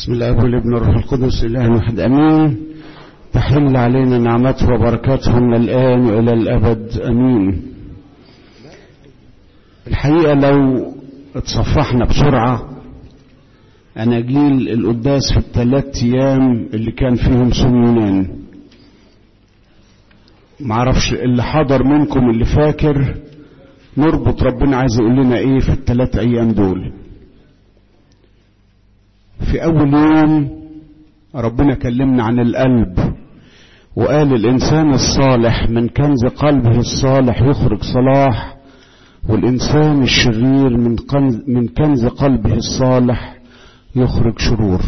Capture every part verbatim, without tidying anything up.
بسم الله والابن والروح القدس اله واحد امين. تحل علينا نعمته وبركاته من الان والى الابد امين. الحقيقه لو اتصفحنا بسرعه اناجيل القداس في الثلاث ايام اللي كان فيهم صوم يونان، معرفش اللي حضر منكم اللي فاكر نربط ربنا عايز يقول لنا ايه في الثلاث ايام دول. في اول يوم ربنا كلمنا عن القلب وقال الانسان الصالح من كنز قلبه الصالح يخرج صلاح، والانسان الشرير من كنز, من كنز قلبه الصالح يخرج شرور.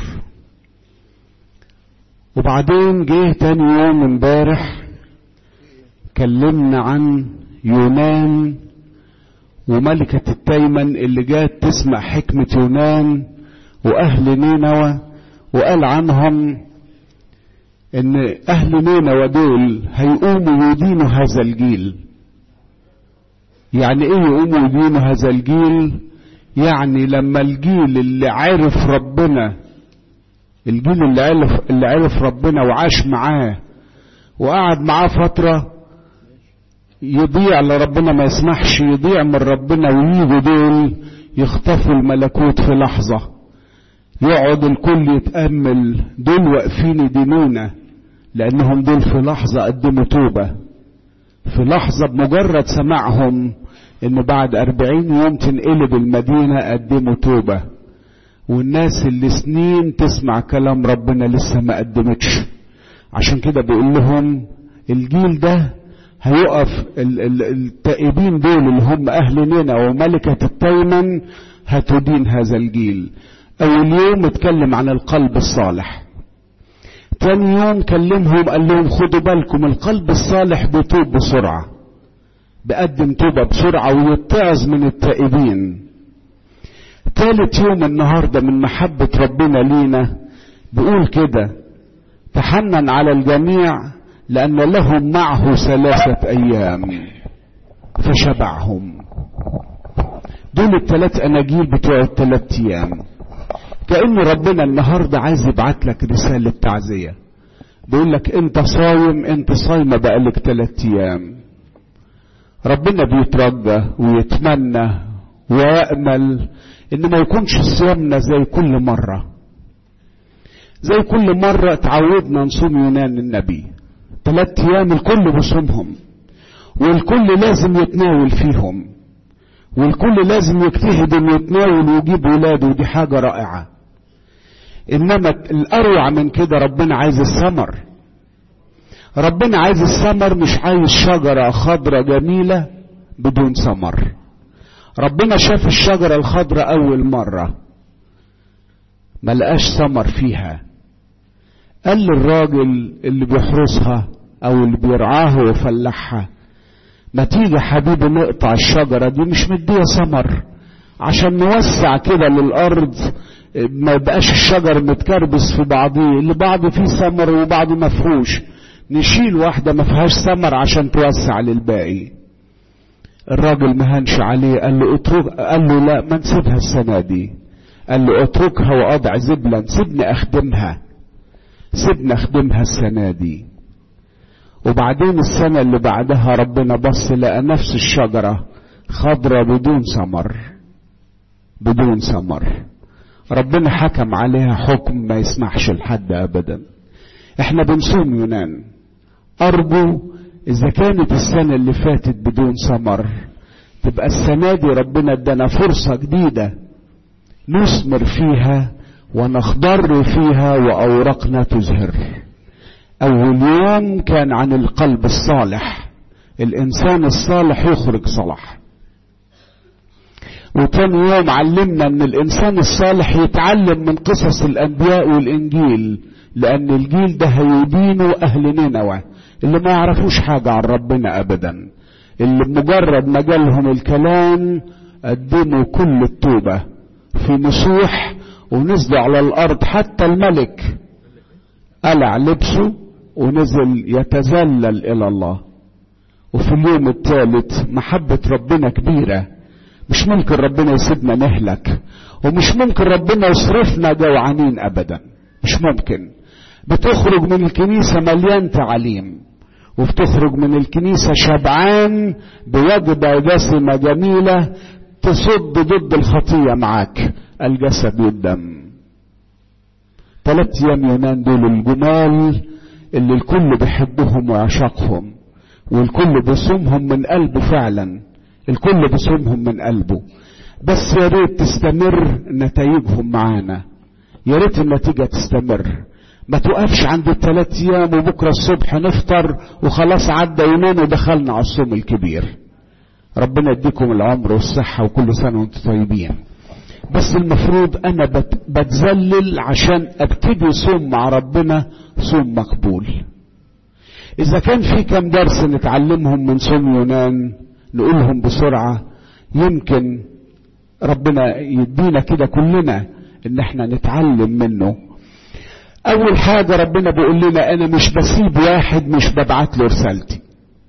وبعدين جه تاني يوم امبارح كلمنا عن يونان وملكة التيمن اللي جات تسمع حكمة يونان واهل نينوى، وقال عنهم ان اهل نينوى دول هيقوموا يدينوا هذا الجيل. يعني ايه يقوموا يدينوا هذا الجيل؟ يعني لما الجيل اللي عرف ربنا، الجيل اللي عرف, اللي عرف ربنا وعاش معاه وقعد معاه فترة يضيع لربنا ما يسمحش يضيع من ربنا، وييجوا دول يخطفوا الملكوت في لحظة. يقعد الكل يتأمل دول واقفين يدينونا لأنهم دول في لحظة قدموا توبة، في لحظة بمجرد سماعهم إن بعد أربعين يوم تنقلب المدينة قدموا توبة. والناس اللي سنين تسمع كلام ربنا لسه ما قدمتش. عشان كده بيقول لهم الجيل ده هيقف، التائبين دول اللي هم أهل نينوى وملكة التيمن هتدين هذا الجيل. أول يوم اتكلم عن القلب الصالح، تاني يوم كلمهم قال لهم خدوا بالكم القلب الصالح بيتوب بسرعة، بقدم توبة بسرعة ويتعظ من التائبين. تالت يوم النهاردة من محبة ربنا لينا بيقول كده تحنن على الجميع لأن لهم معه ثلاثة أيام فشبعهم. دول الثلاث أناجيل بتوع الثلاث أيام. كأن ربنا النهاردة عايز يبعت لك رسالة تعزية، بيقول لك انت صايم، انت صايمة بقالك ثلاث ايام. ربنا بيترجى ويتمنى ويأمل ان ما يكونش صيامنا زي كل مرة، زي كل مرة تعودنا نصوم يونان النبي ثلاث ايام الكل بصومهم، والكل لازم يتناول فيهم، والكل لازم يجتهد انه يتناول ويجيب ولاده، ودي حاجة رائعة. انما الاروع من كده ربنا عايز الثمر. ربنا عايز الثمر، مش عايز شجرة خضرة جميلة بدون ثمر. ربنا شاف الشجرة الخضرة اول مرة ما لقاش ثمر فيها، قال للراجل اللي بيحرسها او اللي بيرعاها ويفلحها ما تيجي حبيبي نقطع الشجرة دي، مش مديها ثمر، عشان نوسع كده للأرض ما يبقاش الشجر متكربس في بعضيه، اللي بعض فيه ثمر وبعض ما فيهوش، نشيل واحدة ما فيهاش ثمر عشان توسع للباقي. الراجل ما هنش عليه، قال له اترك، قال له لا ما نسيبها السنة دي، قال له اتركها واضع زبلا، سيبني اخدمها، سيبني اخدمها السنة دي. وبعدين السنة اللي بعدها ربنا بص لقى نفس الشجرة خضرة بدون ثمر، بدون ثمر. ربنا حكم عليها حكم ما يسمحش لحد ابدا. احنا بنصوم يونان، ارجو اذا كانت السنة اللي فاتت بدون ثمر تبقى السنة دي ربنا ادانا فرصة جديدة نثمر فيها ونخضر فيها واوراقنا تزهر. اول يوم كان عن القلب الصالح، الانسان الصالح يخرج صلاح. وتاني يوم علمنا ان الانسان الصالح يتعلم من قصص الانبياء والانجيل، لان الجيل ده هيدينوا اهل نينوى اللي ما يعرفوش حاجة عن ربنا ابدا، اللي بمجرد ما جالهم الكلام قدموا كل التوبة في نصوح ونزلوا على الارض. حتى الملك قلع لبسه ونزل يتذلل الى الله. وفي اليوم الثالث محبة ربنا كبيرة، مش ممكن ربنا يسيبنا نهلك، ومش ممكن ربنا يصرفنا جوعانين ابدا. مش ممكن. بتخرج من الكنيسة مليان تعليم، وبتخرج من الكنيسة شبعان بوجبة دسمة جميلة تصد ضد الخطية معاك، الجسد والدم. ثلاث ايام يونان دول الجمال اللي الكل بيحبهم ويعشقهم، والكل بيصومهم من قلبه فعلا، الكل بيصومهم من قلبه. بس يا ريت تستمر نتائجهم معانا، يا ريت النتيجة تستمر، ما توقفش عند الثلاث ايام وبكرة الصبح نفطر وخلاص عدى يونان ودخلنا على الصوم الكبير. ربنا يديكم العمر والصحة وكل سنة وانتم طيبين. بس المفروض انا بتذلل عشان ابتدي صوم مع ربنا صوم مقبول. اذا كان في كم درس نتعلمهم من صوم يونان نقولهم بسرعة، يمكن ربنا يدينا كده كلنا ان احنا نتعلم منه. اول حاجة ربنا بيقول لنا انا مش بسيب واحد مش ببعت له رسالتي،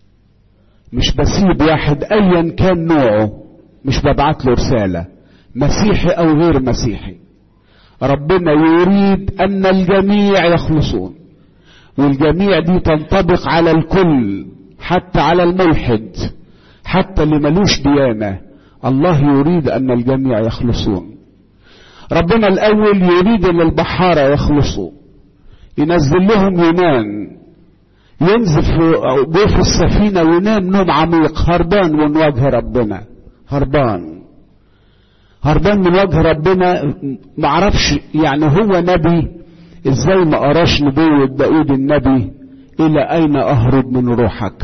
مش بسيب واحد ايا كان نوعه مش ببعت له رسالة، مسيحي او غير مسيحي. ربنا يريد ان الجميع يخلصون، والجميع دي تنطبق على الكل، حتى على الملحد، حتى اللي ملوش ديانة. الله يريد ان الجميع يخلصون. ربنا الاول يريد ان البحارة يخلصوا، ينزل لهم يونان، ينزل في جوف السفينة وينام نوم عميق، هربان من وجه ربنا، هربان هربان من وجه ربنا. معرفش يعني هو نبي ازاي ما قراش نبوة داود النبي الى اين اهرب من روحك.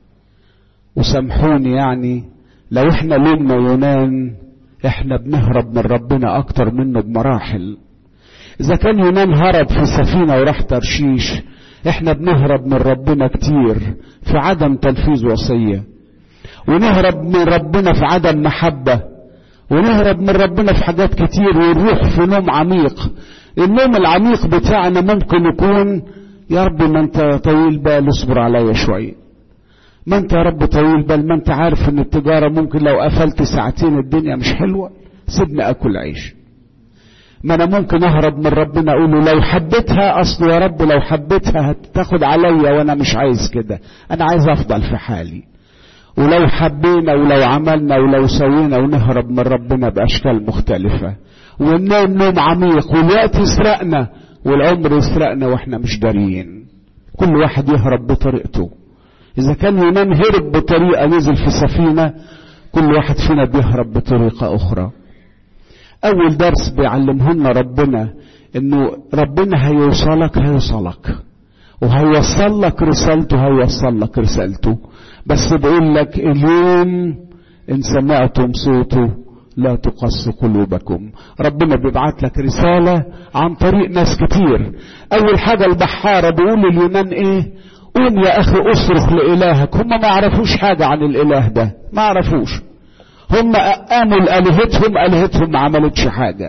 وسامحوني يعني لو احنا لومنا يونان، احنا بنهرب من ربنا اكتر منه بمراحل. اذا كان يونان هرب في سفينة وراح ترشيش، احنا بنهرب من ربنا كتير في عدم تنفيذ وصية، ونهرب من ربنا في عدم محبة، ونهرب من ربنا في حاجات كتير، ونروح في نوم عميق. النوم العميق بتاعنا ممكن يكون يا رب ما انت طويل بال اصبر عليا شوية، ما انت يا رب طويل بال، ما انت عارف ان التجارة ممكن لو قفلت ساعتين الدنيا مش حلوة، سيبني اكل عيش. ما انا ممكن اهرب من ربنا اقول له لو حبيتها، اصل يا رب لو حبيتها هتاخد عليا وانا مش عايز كده، انا عايز افضل في حالي. ولو حبينا ولو عملنا ولو سوينا، ونهرب من ربنا باشكال مختلفة، وننام نوم عميق، والوقت يسرقنا والعمر يسرقنا واحنا مش داريين. كل واحد يهرب بطريقته. اذا كان يونان هرب بطريقة نزل في سفينة، كل واحد فينا بيهرب بطريقة اخرى. اول درس بيعلمهنا ربنا انه ربنا هيوصلك هيوصلك وهيوصل لك رسالته، هيوصل لك رسالته. بس بقول لك اليوم ان سمعتم صوته لا تقص قلوبكم. ربنا بيبعت لك رسالة عن طريق ناس كتير. اول حاجة البحارة بيقول اليونان ايه؟ قوم يا اخي اصرخ لالهك. هم ما يعرفوش حاجة عن الاله ده، ما يعرفوش. هم قاموا لآلهتهم، آلهتهم ما عملتش حاجة،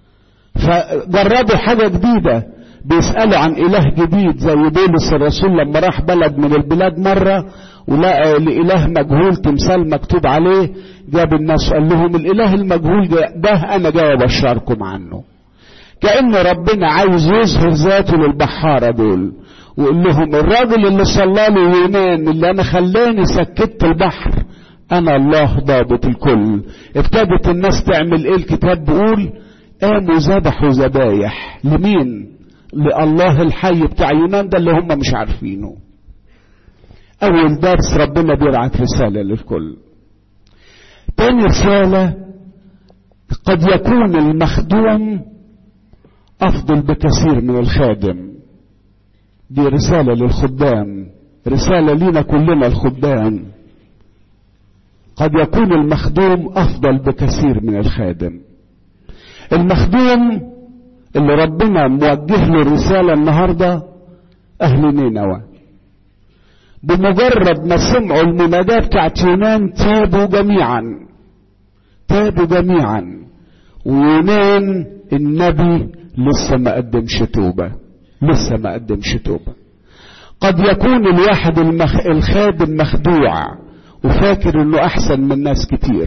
فجربوا حاجة جديدة، بيسألوا عن إله جديد. زي بولس الرسول لما راح بلد من البلاد مرة ولقى لإله مجهول تمثال مكتوب عليه، جاب الناس قال لهم الإله المجهول ده أنا جاي أبشركم عنه. كأن ربنا عايز يظهر ذاته للبحارة دول، وقال لهم الراجل اللي صلى له يونان اللي أنا خلاني سكت البحر، أنا الله ضابط الكل. ابتدت الناس تعمل إيه؟ الكتاب بيقول قاموا ذبحوا ذبايح لمين؟ لله الحي بتاع يونان ده اللي هم مش عارفينه. أول درس ربنا بيبعت رسالة للكل. تاني رسالة، قد يكون المخدوم أفضل بكثير من الخادم. دي رسالة للخدام، رسالة لينا كلنا الخدام. قد يكون المخدوم أفضل بكثير من الخادم. المخدوم اللي ربنا موجه له رسالة النهاردة أهل نينوى، بمجرد ما سمعوا المناداة بتاعت يونان تابوا جميعا، تابوا جميعا. ويونان النبي لسه ما قدمش توبة، لسه ما قدمش توبة. قد يكون الواحد المخ... الخادم مخدوع وفاكر انه احسن من ناس كتير،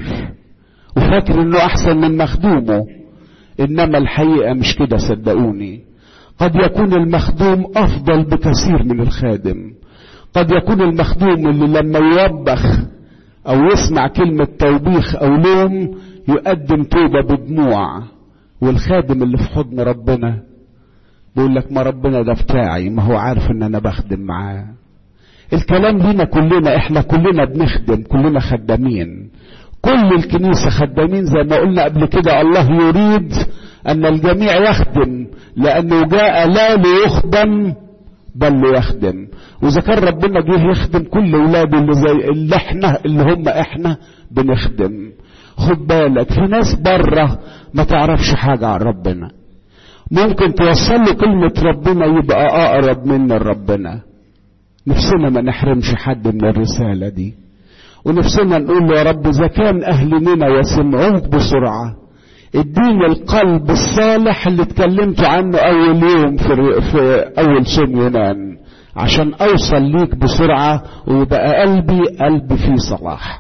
وفاكر انه احسن من مخدومه، انما الحقيقة مش كده صدقوني. قد يكون المخدوم افضل بكثير من الخادم. قد يكون المخدوم اللي لما يوبخ او يسمع كلمة توبيخ او لوم يقدم توبة بدموع، والخادم اللي في حضن ربنا بيقول لك ما ربنا ده بتاعي، ما هو عارف ان انا بخدم معاه. الكلام لينا كلنا، احنا كلنا بنخدم، كلنا خدامين، كل الكنيسة خدامين زي ما قلنا قبل كده. الله يريد ان الجميع يخدم، لانه جاء لا ليخدم بل ليخدم. واذا كان ربنا جه يخدم كل اولاده اللي زي اللي احنا اللي هم احنا بنخدم. خد بالك في ناس بره ما تعرفش حاجة عن ربنا، ممكن توصل له كلمة ربنا يبقى اقرب من ربنا. نفسنا ما نحرمش حد من الرسالة دي، ونفسنا نقول له يا رب اذا كان اهل نينوى يسمعوك بسرعة اديني القلب الصالح اللي اتكلمت عنه اول يوم في, في اول صوم يونان، عشان اوصل ليك بسرعة ويبقى قلبي قلب فيه صلاح.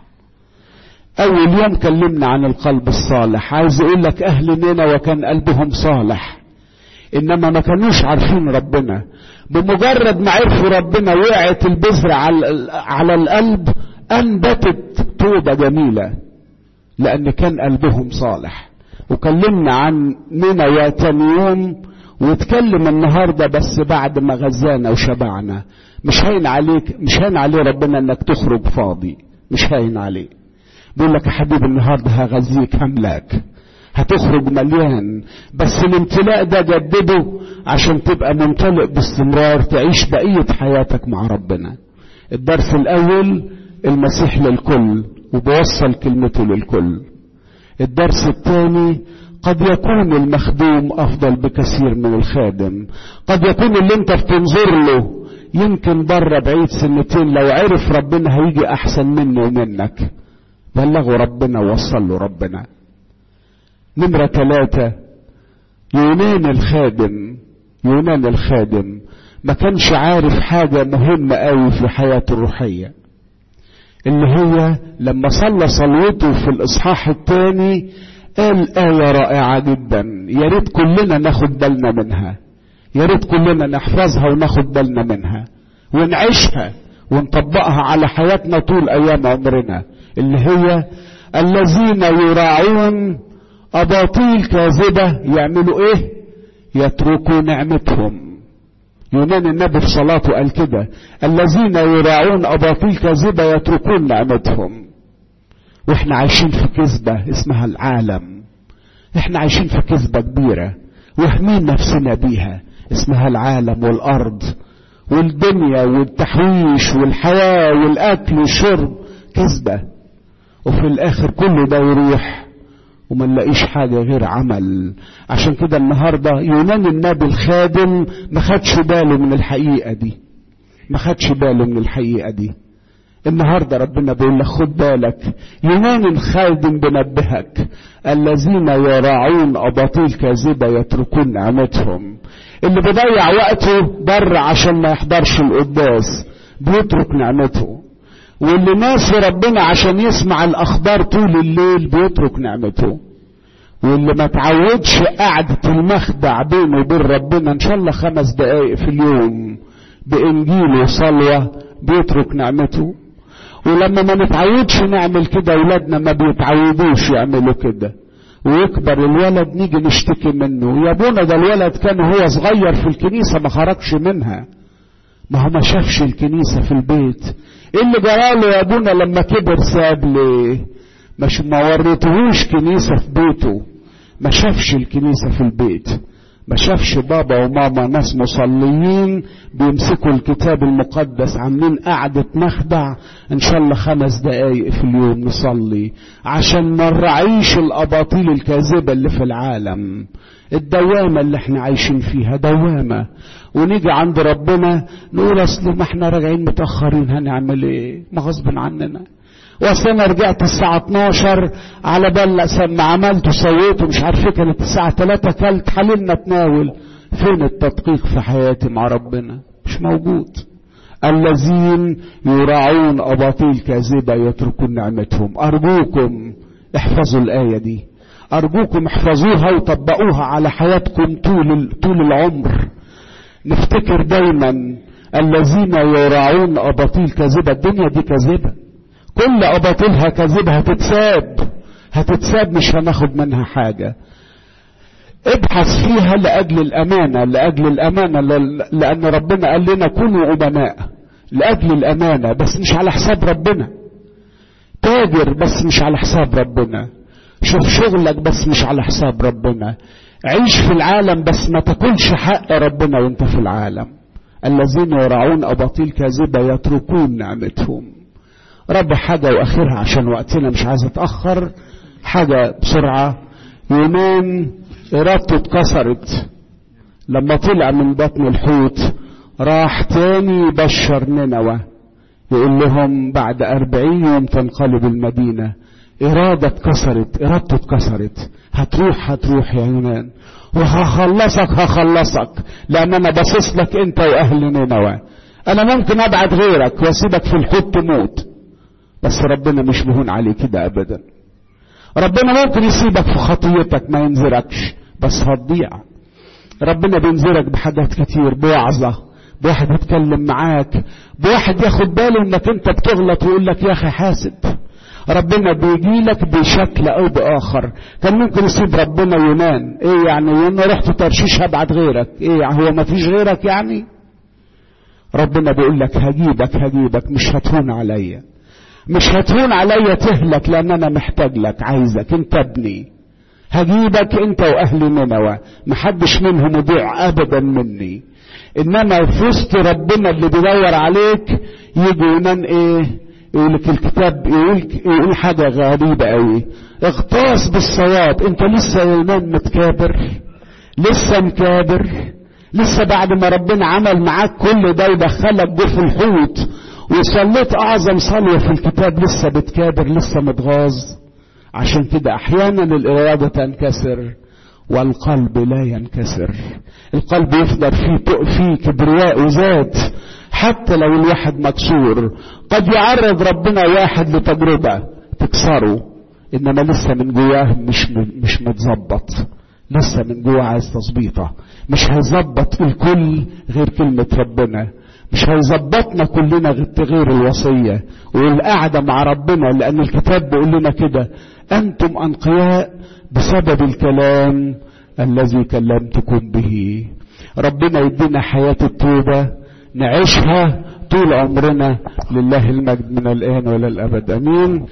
اول يوم كلمنا عن القلب الصالح، عايز اقول لك اهل نينوى كان قلبهم صالح، انما ما كانوش عارفين ربنا. بمجرد ما عرفوا ربنا وقعت البذرة على القلب، انبتت توبة جميلة، لان كان قلبهم صالح. وكلمنا عن نينوى تاني يوم، واتكلم النهاردة بس بعد ما غزانا وشبعنا. مش هين عليك، مش هين عليه ربنا انك تخرج فاضي، مش هين عليه. بيقول لك يا حبيبي النهاردة هغذيك هملاك، هتخرج مليان، بس الامتلاء ده جدده عشان تبقى ممتلئ باستمرار، تعيش بقية حياتك مع ربنا. الدرس الاول المسيح للكل وبوصل كلمته للكل. الدرس الثاني قد يكون المخدوم افضل بكثير من الخادم. قد يكون اللي انت بتنظر له يمكن بره بعيد سنتين، لو عرف ربنا هيجي احسن منه ومنك. بلغوا ربنا ووصل له ربنا. نمرة ثلاثة يونان الخادم. يونان الخادم ما كانش عارف حاجة مهمة قوي في حياته الروحية، اللي هي لما صلى صلوته في الاصحاح الثاني قال آية رائعة جدا، يا ريت كلنا ناخد بالنا منها، يا ريت كلنا نحفظها وناخد بالنا منها ونعيشها ونطبقها على حياتنا طول ايام عمرنا، اللي هي الذين يراعون اباطيل كاذبة يعملوا ايه؟ يتركوا نعمتهم. يونان النبي في صلاته قال كده، الذين يراعون اباطيل كاذبة يتركون نعمتهم. واحنا عايشين في كذبة اسمها العالم، احنا عايشين في كذبة كبيرة وهمين نفسنا بيها، اسمها العالم والارض والدنيا والتحويش والحياة والاكل والشرب، كذبة. وفي الاخر كل ده يروح وما نلاقيش حاجة غير عمل. عشان كده النهاردة يونان النبي الخادم ما خدش باله من الحقيقة دي، ما خدش باله من الحقيقة دي. النهاردة ربنا بيقول لك خد بالك، يونان الخادم بنبهك، الذين يراعون اباطيل كاذبة يتركون نعمتهم. اللي بيضيع وقته بره عشان ما يحضرش القداس بيترك نعمته، واللي ناسي ربنا عشان يسمع الاخبار طول الليل بيترك نعمته، واللي ما تعودش قعدة المخدع بينه وبين ربنا ان شاء الله خمس دقائق في اليوم بانجيل وصلوة بيترك نعمته. ولما ما نتعودش نعمل كده اولادنا ما بيتعودوش يعملوا كده، ويكبر الولد نيجي نشتكي منه، يا ابونا ده الولد كان هو صغير في الكنيسة ما خرجش منها. ما هو ما شافش الكنيسة في البيت. ايه اللي جراله يا ابونا لما كبر ساب ليه؟ مش ما وريتهوش كنيسة في بيته، ما شافش الكنيسة في البيت، ما شافش بابا وماما ناس مصليين بيمسكوا الكتاب المقدس عاملين قعدة مخدع ان شاء الله خمس دقايق في اليوم نصلي، عشان ما نراعيش الاباطيل الكاذبة اللي في العالم. الدوامة اللي احنا عايشين فيها دوامة، ونيجي عند ربنا نقول اصل ما احنا راجعين متأخرين هنعمل ايه؟ ما غصب عننا. واصل انا رجعت الساعة اتناشر على بال ما عملت وسويت ومش عارف ايه، كانت الساعة تلاتة كلت حللنا تناول. فين التدقيق في حياتي مع ربنا؟ مش موجود. الذين يراعون اباطيل كاذبة يتركون نعمتهم. ارجوكم احفظوا الآية دي، ارجوكم احفظوها وطبقوها على حياتكم طول طول العمر. نفتكر دايما الذين يراعون أباطيل كاذبة. الدنيا دي كاذبة، كل أباطيلها كاذبة، هتتساب هتتساب مش هناخد منها حاجة. ابحث فيها لأجل الأمانة، لأجل الأمانة، لأن ربنا قال لنا كونوا أمناء لأجل الأمانة، بس مش على حساب ربنا. تاجر بس مش على حساب ربنا. شوف شغلك بس مش على حساب ربنا. عيش في العالم بس ما تاكلش حق ربنا وانت في العالم. الذين يراعون أباطيل كاذبة يتركون نعمتهم. رب حاجة وآخرها عشان وقتنا مش عايز اتأخر، حاجة بسرعة. يونان إرادته اتكسرت لما طلع من بطن الحوت، راح تاني بشر نينوى يقول لهم بعد أربعين يوم تنقلب المدينة. إرادة اتكسرت، إرادته اتكسرت. هتروح هتروح يا يونان، وهخلصك هخلصك، لأن أنا باصص لك أنت وأهل نينوى. أنا ممكن أبعد غيرك وأسيبك في الحوت تموت، بس ربنا مش مهون عليه كده أبدا. ربنا ممكن يسيبك في خطيتك ما ينذركش، بس هتضيع. ربنا بينذرك بحاجات كتير، بوعظة، بواحد يتكلم معاك، بواحد ياخد باله انك انت بتغلط ويقول لك يا اخي حاسب. ربنا بيجي لك بشكل او باخر. كان ممكن يسيب ربنا يونان، ايه يعني يونا رحت ترشيش هبعد غيرك، ايه يعني هو ما فيش غيرك يعني؟ ربنا بيقول لك هجيبك هجيبك، مش هتهون عليا، مش هتهون عليا تهلك، لان انا محتاج لك، عايزك انت ابني. هجيبك انت واهل نينوى، محدش منهم يضيع ابدا مني. انما في وسط ربنا اللي بيدور عليك يجي يونان ايه؟ يقول لك الكتاب يقول, يقول حاجة غريبة قوي، اغتاظ بالصواب. انت لسه يا يونان متكابر، لسه مكابر، لسه بعد ما ربنا عمل معاك كل ده ودخلك جوه الحوت وصليت اعظم صلوة في الكتاب، لسه بتكابر، لسه متغاظ. عشان كده احيانا الارادة تنكسر والقلب لا ينكسر. القلب يفضل فيه فيه كبرياء وذات حتى لو الواحد مكسور. قد يعرض ربنا واحد لتجربة تكسره، انما لسه من جواه مش مش متظبط، لسه من جواه عايز تظبيطه. مش هيظبط الكل غير كلمة ربنا، مش هيظبطنا كلنا غير الوصية والقعدة مع ربنا، لأن الكتاب بيقول لنا كده: أنتم أنقياء بسبب الكلام الذي كلمتكم به. ربنا يدينا حياة التوبة نعيشها طول عمرنا، لله المجد من الآن ولا الأبد، أمين.